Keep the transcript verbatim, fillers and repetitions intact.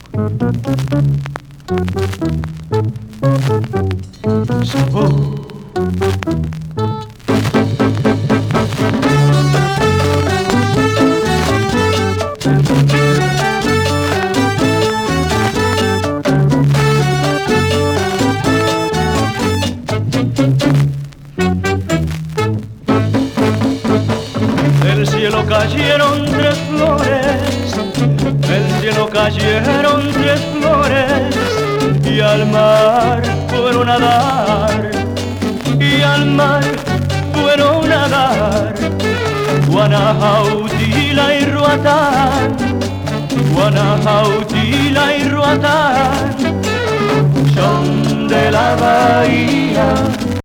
Oh. Del cielo cayeron tres flores, del cielo cayeron tres flores, y al mar fueron a dar, y al mar fueron a dar. Guanajautila y Roatán, Guanajautila y Roatán, son de la bahía